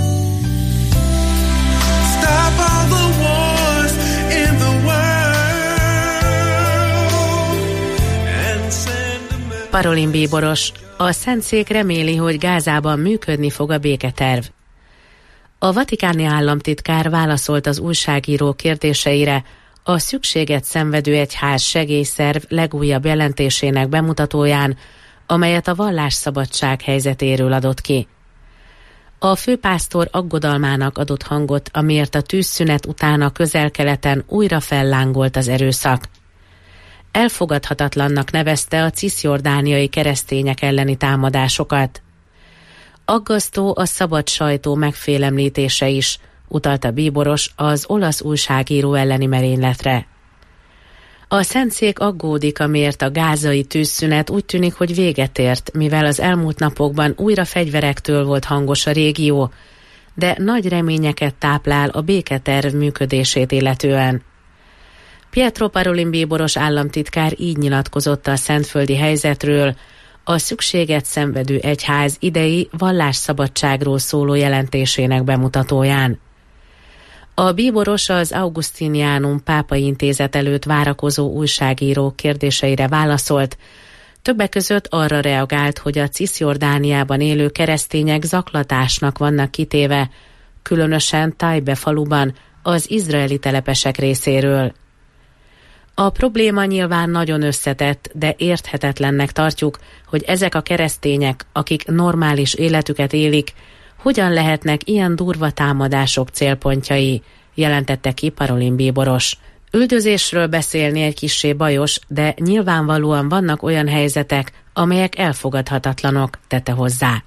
Parolin bíboros, a Szentszék reméli, hogy Gázában működni fog a béketerv. A vatikáni államtitkár válaszolt az újságíró kérdéseire a szükséget szenvedő egyház segélyszerv legújabb jelentésének bemutatóján, amelyet a vallásszabadság helyzetéről adott ki. A főpásztor aggodalmának adott hangot, amiért a tűzszünet után a Közel-Keleten újra fellángolt az erőszak. Elfogadhatatlannak nevezte a ciszjordániai keresztények elleni támadásokat. Aggasztó a szabad sajtó megfélemlítése is, utalta bíboros az olasz újságíró elleni merényletre. A Szentszék aggódik, amiért a gázai tűzszünet úgy tűnik, hogy véget ért, mivel az elmúlt napokban újra fegyverektől volt hangos a régió, de nagy reményeket táplál a béketerv működését illetően. Pietro Parolin bíboros államtitkár így nyilatkozott a szentföldi helyzetről, a szükséget szenvedő egyház idei vallásszabadságról szóló jelentésének bemutatóján. A bíboros az Augustinianum pápai intézet előtt várakozó újságírók kérdéseire válaszolt, többek között arra reagált, hogy a Cisjordániában élő keresztények zaklatásnak vannak kitéve, különösen Tajbe faluban, az izraeli telepesek részéről. A probléma nyilván nagyon összetett, de érthetetlennek tartjuk, hogy ezek a keresztények, akik normális életüket élik, hogyan lehetnek ilyen durva támadások célpontjai, jelentette ki Parolin bíboros. Üldözésről beszélni egy kissé bajos, de nyilvánvalóan vannak olyan helyzetek, amelyek elfogadhatatlanok, tette hozzá.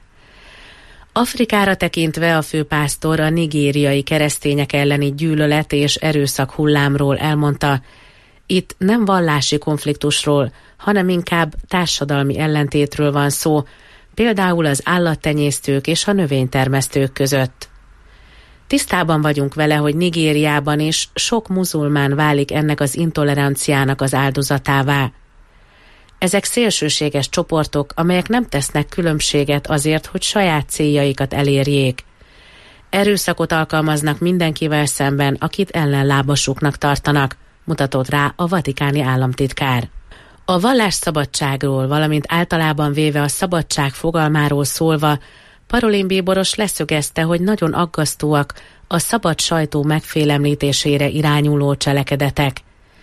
Afrikára tekintve a főpásztor a nigériai keresztények elleni gyűlölet és erőszak hullámról elmondta, itt nem vallási konfliktusról, hanem inkább társadalmi ellentétről van szó, például az állattenyésztők és a növénytermesztők között. Tisztában vagyunk vele, hogy Nigériában is sok muzulmán válik ennek az intoleranciának az áldozatává. Ezek szélsőséges csoportok, amelyek nem tesznek különbséget azért, hogy saját céljaikat elérjék. Erőszakot alkalmaznak mindenkivel szemben, akit ellenlábasuknak tartanak, mutatott rá a vatikáni államtitkár. A vallásszabadságról, valamint általában véve a szabadság fogalmáról szólva, Parolin bíboros leszögezte, hogy nagyon aggasztóak a szabad sajtó megfélemlítésére irányuló cselekedetek.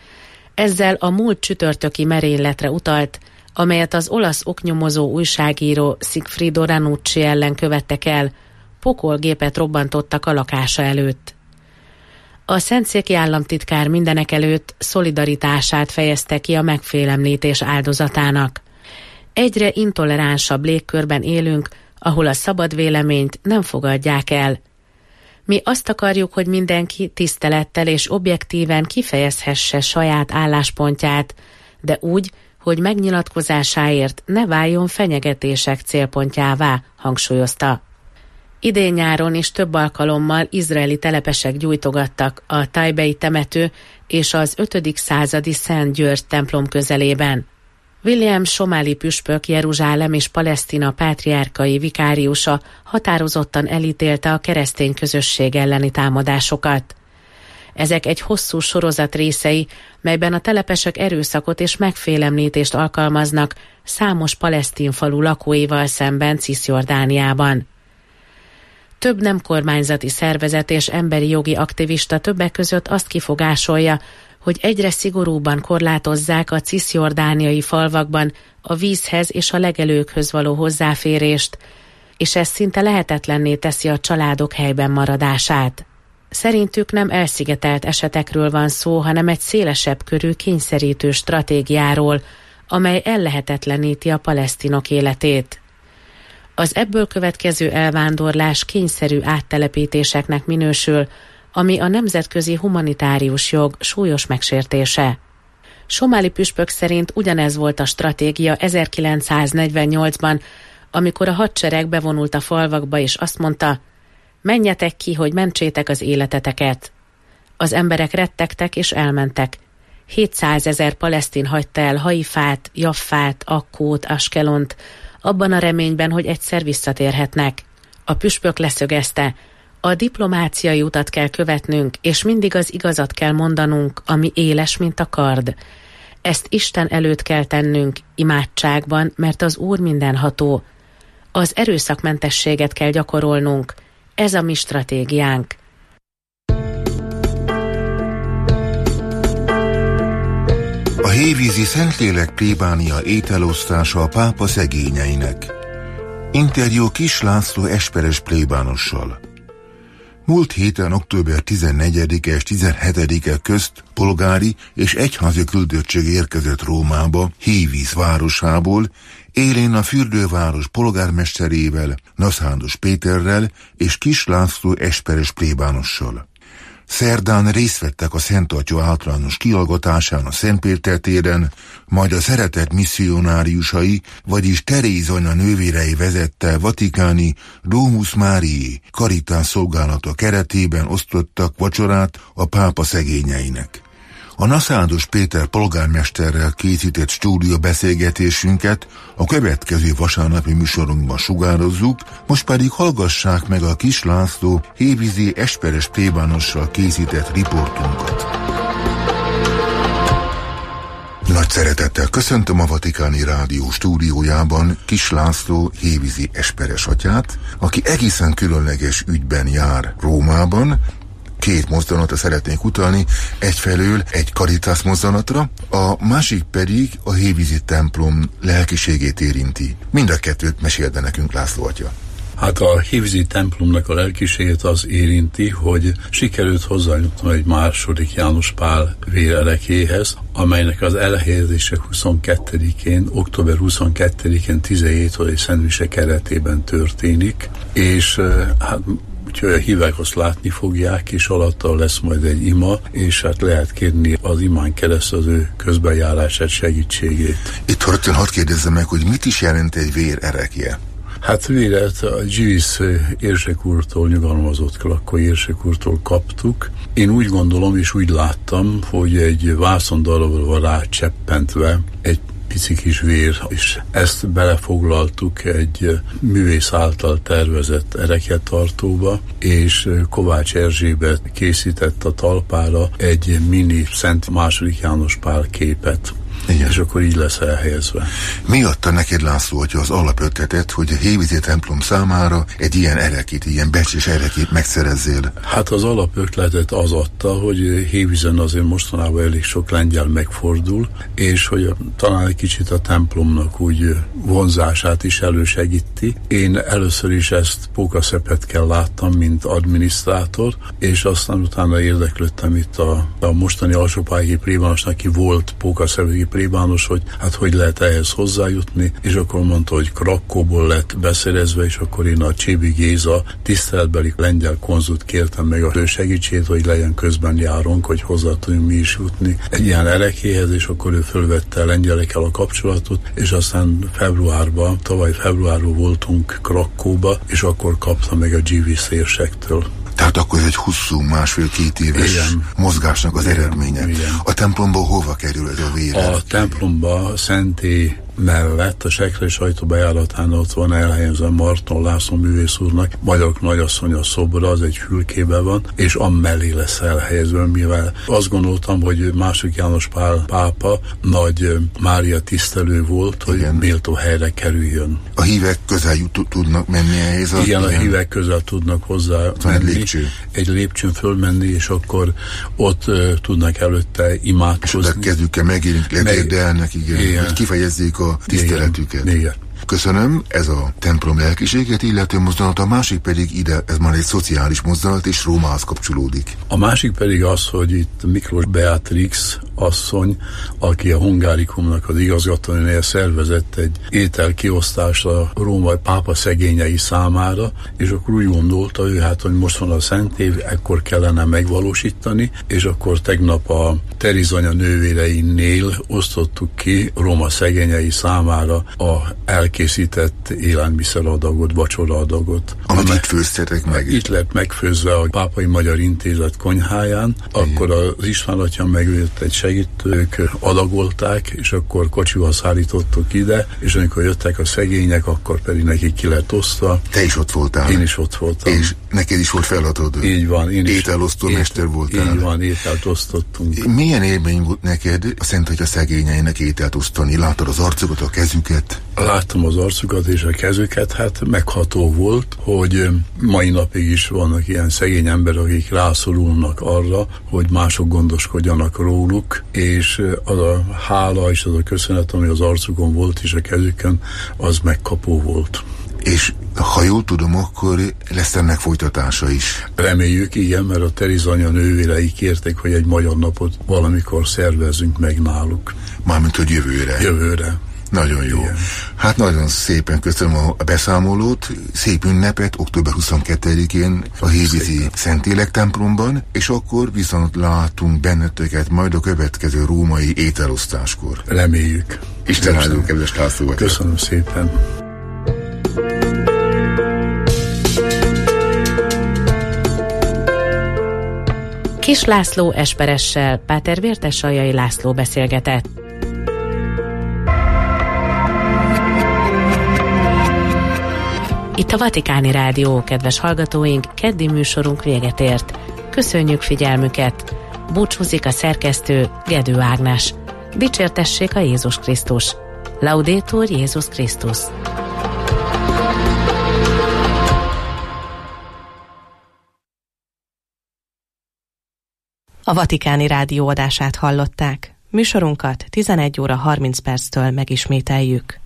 Ezzel a múlt csütörtöki merényletre utalt, amelyet az olasz oknyomozó újságíró Sigfrido Ranucci ellen követtek el, pokolgépet robbantottak a lakása előtt. A szentszéki államtitkár mindenekelőtt szolidaritását fejezte ki a megfélemlítés áldozatának. Egyre intoleránsabb légkörben élünk, ahol a szabad véleményt nem fogadják el. Mi azt akarjuk, hogy mindenki tisztelettel és objektíven kifejezhesse saját álláspontját, de úgy, hogy megnyilatkozásáért ne váljon fenyegetések célpontjává, hangsúlyozta. Idén nyáron is több alkalommal izraeli telepesek gyújtogattak a tajbei temető és az ötödik századi Szent György templom közelében. William Somali püspök, Jeruzsálem és Palesztina pátriárkai vikáriusa határozottan elítélte a keresztény közösség elleni támadásokat. Ezek egy hosszú sorozat részei, melyben a telepesek erőszakot és megfélemlítést alkalmaznak számos palesztin falu lakóival szemben Cisjordániában. Több nem kormányzati szervezet és emberi jogi aktivista többek között azt kifogásolja, hogy egyre szigorúbban korlátozzák a cisjordániai falvakban a vízhez és a legelőkhöz való hozzáférést, és ez szinte lehetetlenné teszi a családok helyben maradását. Szerintük nem elszigetelt esetekről van szó, hanem egy szélesebb körű kényszerítő stratégiáról, amely ellehetetleníti a palesztinok életét. Az ebből következő elvándorlás kényszerű áttelepítéseknek minősül, ami a nemzetközi humanitárius jog súlyos megsértése. Somali püspök szerint ugyanez volt a stratégia ezerkilencszáznegyvennyolcban, amikor a hadsereg bevonult a falvakba és azt mondta, menjetek ki, hogy mentsétek az életeteket. Az emberek rettegtek és elmentek. hétszázezer palesztin hagyta el Haifát, Jaffát, Akkót, Askelont, abban a reményben, hogy egyszer visszatérhetnek. A püspök leszögezte, a diplomáciai utat kell követnünk, és mindig az igazat kell mondanunk, ami éles, mint a kard. Ezt Isten előtt kell tennünk, imádságban, mert az Úr mindenható. Az erőszakmentességet kell gyakorolnunk. Ez a mi stratégiánk. A hévízi Szentlélek plébánia ételosztása a pápa szegényeinek. Interjú Kiss László esperes plébánossal. Múlt héten október tizennegyedike és tizenhetedike közt polgári és egyházi küldöttség érkezett Rómába, Hévíz városából, élén a fürdőváros polgármesterével, Naszándos Péterrel és Kiss László esperes plébánossal. Szerdán részt vettek a Szent Atya általános kiallgatásán a Szent Péter téren, majd a szeretet misszionáriusai, vagyis Teréz anya nővérei vezette vatikáni Domus Mariae Caritas szolgálata keretében osztottak vacsorát a pápa szegényeinek. A Naszádos Péter polgármesterrel készített stúdió beszélgetésünket a következő vasárnapi műsorunkban sugározzuk, most pedig hallgassák meg a Kiss László hévízi esperes plébánossal készített riportunkat. Nagy szeretettel köszöntöm a Vatikáni Rádió stúdiójában Kiss László hévízi esperes atyát, aki egészen különleges ügyben jár Rómában. Két mozdulatra szeretnék utalni, egyfelől egy Caritas mozdulatra, a másik pedig a hévízi templom lelkiségét érinti. Mind a kettőt mesélte nekünk László atya. Hát a hévízi templomnak a lelkiségét az érinti, hogy sikerült hozzányújtani egy második János Pál vérerekéhez, amelynek az elhelyezése huszonkettedikén, október huszonkettedikén tizenhét órai szentmise keretében történik, és hát úgyhogy a hívek azt látni fogják, és alatta lesz majd egy ima, és hát lehet kérni az imán keresztül az ő közbenjárását, segítségét. Itt rögtön hadd kérdezzem meg, hogy mit is jelent egy vérerekje? Hát véret a Givis érsek úrtól, nyugalmazott lakó érsek úrtól kaptuk. Én úgy gondolom, és úgy láttam, hogy egy vászondarabra rácseppentve egy pici kis vér, és ezt belefoglaltuk egy művész által tervezett erekjetartóba, és Kovács Erzsébet készített a talpára egy mini Szent második János Pál képet. Igen. És akkor így lesz elhelyezve. Mi adta neked, László, hogy az alapötletet, hogy a hévízi templom számára egy ilyen erekét, ilyen becses erekét megszerezzél? Hát az alapötletet az adta, hogy Hévízen azért mostanában elég sok lengyel megfordul, és hogy talán egy kicsit a templomnak úgy vonzását is elősegíti. Én először is ezt Pókaszepetkel láttam, mint adminisztrátor, és aztán utána érdeklődtem itt a, a mostani alsópályi plébánosnak, aki volt Pókaszepeti plébános, hogy hát hogy lehet ehhez hozzájutni, és akkor mondta, hogy Krakóból lett beszerezve, és akkor én a Csébi Géza tiszteletbeli lengyel konzult kértem meg a ő segítségét, hogy legyen közben járónk, hogy hozzá tudjunk mi is jutni egy ilyen erekéhez, és akkor ő fölvette a lengyelekkel a kapcsolatot, és aztán februárban, tavaly februárban voltunk Krakóba, és akkor kapta meg a Givis érsektől. Tehát akkor ez egy hosszú, másfél-két éves igen. mozgásnak az igen. eredménye. Igen. A templomba hova kerül ez a vér? A templomba Szentély mellett a Sekre sajtó bejáratán ott van elhelyezve Marton László művész úrnak Magyarok nagyasszonya szobra, az egy fülkében van, és amellé lesz elhelyezve, mivel azt gondoltam, hogy második János Pál pápa nagy Mária tisztelő volt, hogy igen. méltó helyre kerüljön. A hívek közel jut, tudnak menni ehhez? Igen, igen, a hívek közel tudnak hozzá menni. Egy lépcső. Egy lépcsőn fölmenni, és akkor ott uh, tudnak előtte imádkozni. És oda kezükkel megérint, letérdelnek, igen, igen. hogy kifejezzék a tiszteletüket. Igen, igen. Köszönöm, ez a templom lelkiséget illető mozdulat, a másik pedig ide, ez már egy szociális mozdulat, és Rómához kapcsolódik. A másik pedig az, hogy itt Miklós Beatrix asszony, aki a Hungárikumnak az igazgatónője szervezett egy ételkiosztást a római pápa szegényei számára, és akkor úgy gondolta ő, hát, hogy most van a Szent év, ekkor kellene megvalósítani, és akkor tegnap a Terizanya nővéreinél osztottuk ki Róma szegényei számára a elkészített élelmiszeradagot, vacsoraadagot. Amit itt főztetek meg? Itt lett megfőzve a Pápai Magyar Intézet konyháján, igen. Akkor az István atya megjött egy segítők, adagolták, és akkor kocsival szállítottuk ide, és amikor jöttek a szegények, akkor pedig nekik ki lett osztva. Te is ott voltál? Én is ott voltam. És neked is volt feladatod? Így van. Én ételosztó is, mester voltál? Így van, ételt osztottunk. Milyen élmény volt neked a Szent Atya szegényeinek ételt osztani? Láttad az arcukat, a kezüket? Láttam az arcukat és a kezüket, hát megható volt, hogy mai napig is vannak ilyen szegény emberek, akik rászorulnak arra, hogy mások gondoskodjanak róluk, és az a hála és az a köszönet, ami az arcukon volt és a kezükön, az megkapó volt. És ha jól tudom, akkor lesz ennek folytatása is. Reméljük, igen, mert a Terizanya nővérei kérték, hogy egy magyar napot valamikor szervezzünk meg náluk. Mármint, hogy jövőre. Jövőre. Nagyon jó. Igen. Hát nagyon szépen köszönöm a beszámolót, szép ünnepet október huszonkettedikén a Hévízi Szentlélek templomban, és akkor viszont látunk benneteket majd a következő római ételosztáskor. Reméljük. Isten áldó, kedves László. Köszönöm szépen. Kis László Esperessel Páter Vértesaljai László beszélgetett. Itt a Vatikáni Rádió, kedves hallgatóink, keddi műsorunk véget ért. Köszönjük figyelmüket! Búcsúzik a szerkesztő, Gedő Ágnes. Dicsértessék a Jézus Krisztus! Laudetur Jézus Krisztus! A Vatikáni Rádió adását hallották. Műsorunkat tizenegy óra harminc perctől megismételjük.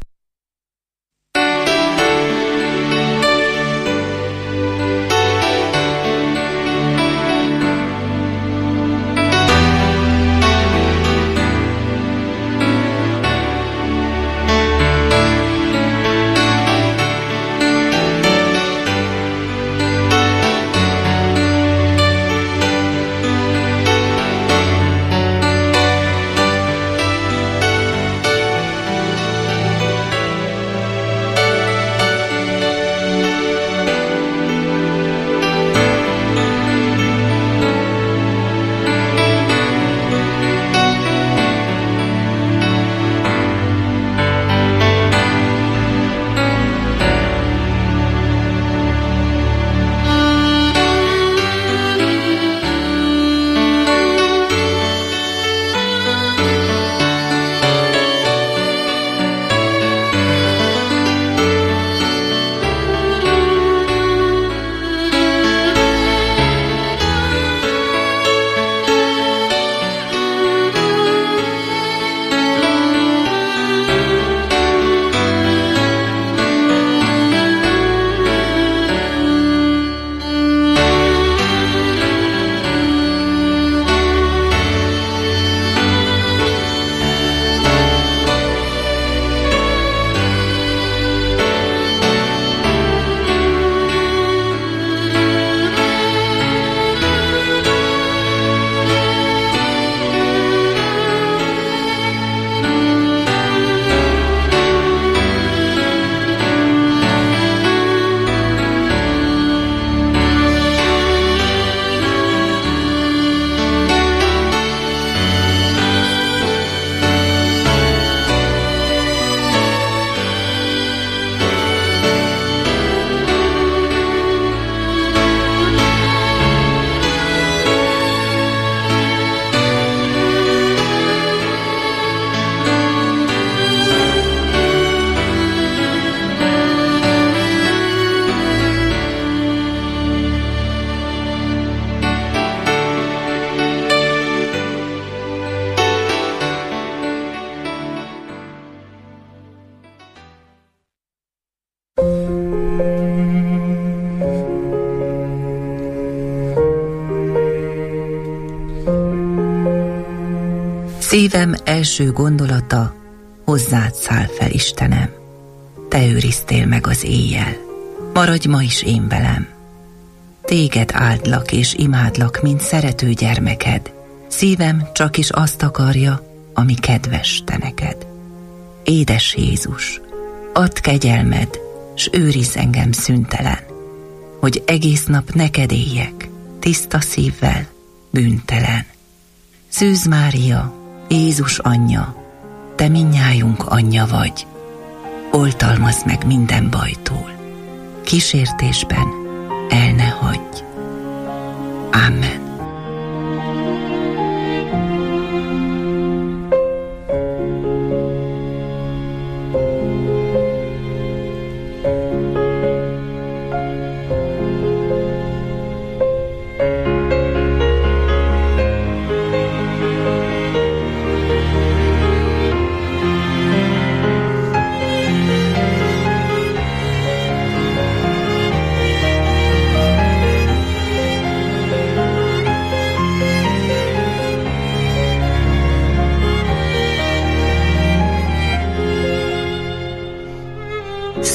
Szívem első gondolata, hozzád száll fel, Istenem. Te őriztél meg az éjjel, maradj ma is én velem. Téged áldlak és imádlak, mint szerető gyermeked. Szívem csak is azt akarja, ami kedves te neked. Édes Jézus, add kegyelmed, s őrizz engem szüntelen, hogy egész nap neked éljek, tiszta szívvel, bűntelen. Szűz Mária, Jézus anyja, te mindnyájunk anyja vagy, oltalmazd meg minden bajtól, kísértésben el ne hagyj. Amen.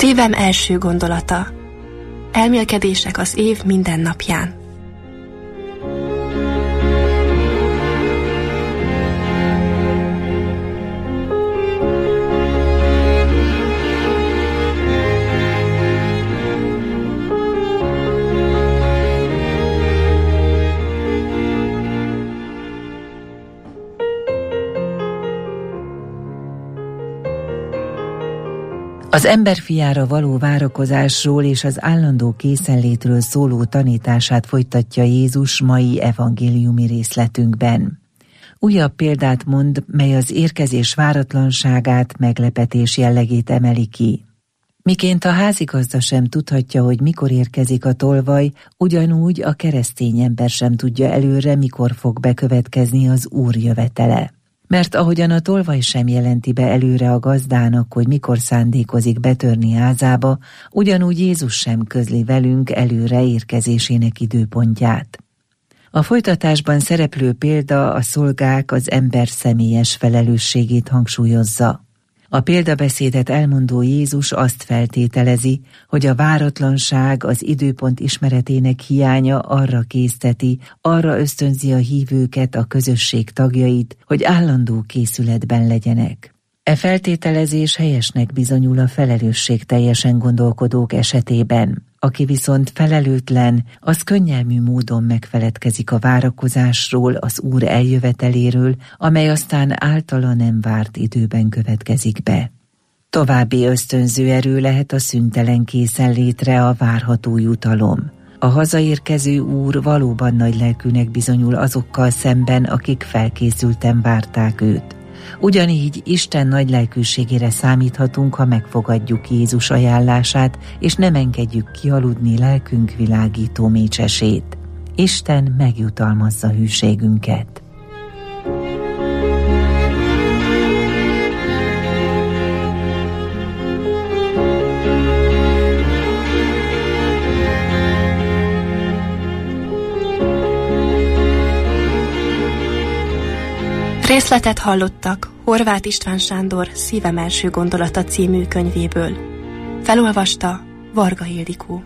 Szívem első gondolata. Elmélkedések az év minden napján. Az emberfiára való várakozásról és az állandó készenlétről szóló tanítását folytatja Jézus mai evangéliumi részletünkben. Újabb példát mond, mely az érkezés váratlanságát, meglepetés jellegét emeli ki. Miként a házigazda sem tudhatja, hogy mikor érkezik a tolvaj, ugyanúgy a keresztény ember sem tudja előre, mikor fog bekövetkezni az Úr jövetele. Mert ahogyan a tolvaj sem jelenti be előre a gazdának, hogy mikor szándékozik betörni házába, ugyanúgy Jézus sem közli velünk előre érkezésének időpontját. A folytatásban szereplő példa a szolgák, az ember személyes felelősségét hangsúlyozza. A példabeszédet elmondó Jézus azt feltételezi, hogy a váratlanság, az időpont ismeretének hiánya arra készteti, arra ösztönzi a hívőket, a közösség tagjait, hogy állandó készületben legyenek. E feltételezés helyesnek bizonyul a felelősségteljesen gondolkodók esetében. Aki viszont felelőtlen, az könnyelmű módon megfeledkezik a várakozásról, az Úr eljöveteléről, amely aztán általa nem várt időben következik be. További ösztönző erő lehet a szüntelen készenlétre, a várható jutalom. A hazaérkező Úr valóban nagylelkűnek bizonyul azokkal szemben, akik felkészülten várták őt. Ugyanígy Isten nagy lelkűségére számíthatunk, ha megfogadjuk Jézus ajánlását, és nem engedjük kialudni lelkünk világító mécsesét. Isten megjutalmazza hűségünket. Részletet hallottak Horváth István Sándor Szívem első gondolata című könyvéből. Felolvasta Varga Ildikó.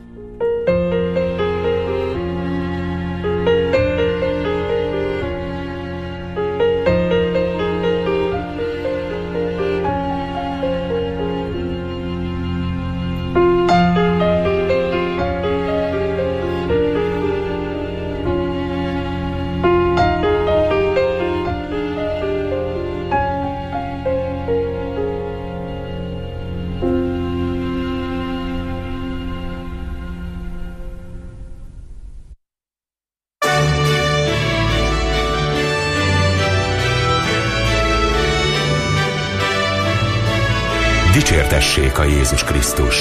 Dicsértessék a Jézus Krisztus!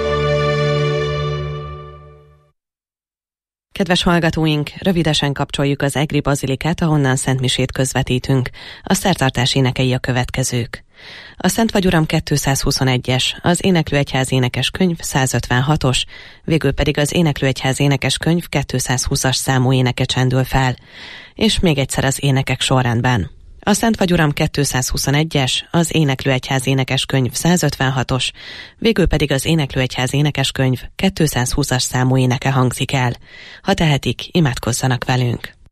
Kedves hallgatóink, rövidesen kapcsoljuk az egri bazilikát, ahonnan szentmisét közvetítünk. A szertartás énekei a következők. A Szent vagy Uram kétszázhuszonegyes, az Éneklőegyház énekes könyv százötvenhatos, végül pedig az Éneklőegyház énekes könyv kétszázhúszas számú éneke csendül fel, és még egyszer az énekek sorrendben. A Szent vagy Uram kétszázhuszonegyes, az Éneklőegyház énekes könyv százötvenhatos, végül pedig az Éneklőegyház énekes könyv kétszázhúszas számú éneke hangzik el. Ha tehetik, imádkozzanak velünk!